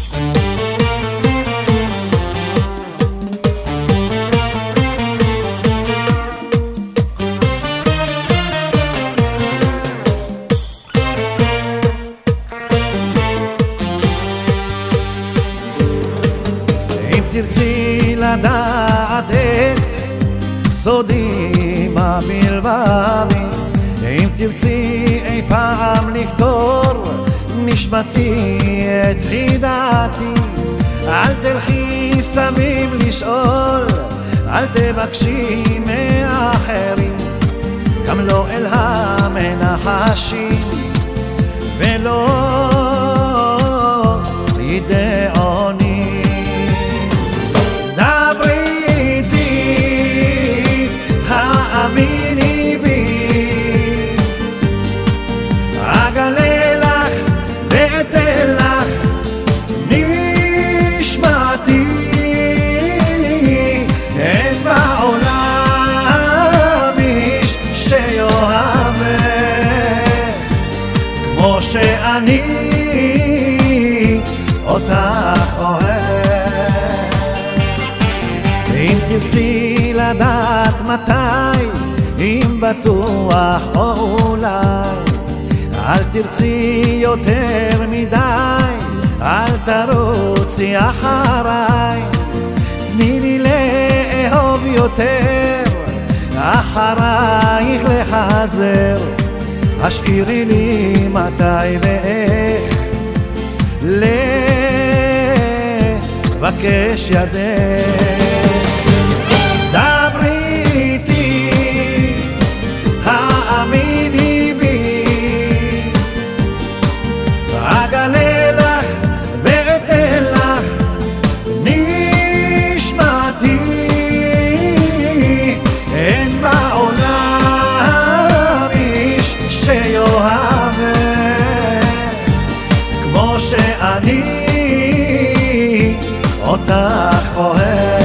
תרצי לדעת את סודי בלבבי, אם תרצי אי פעם לפתור נשמתי את חידתי, אל תלכי סביב לשאול, אל תבקשי מאחרים, גם לא אל המנחשים ולא לידעונים. כמו שאני אותך אוהב, אם תרצי לדעת מתי, אם בטוח או אולי, אל תרצי יותר מדי, אל תרוצי אחריי, תני לי לאהוב יותר, אחרייך לחזר, השאירי לי מתי ואיך לבקש ידך. דברי איתי, האמיני בי, אגלה לך ואתן לך נשמתי, אין בעולם איש שיאהב כמו שאני אותך אוהב.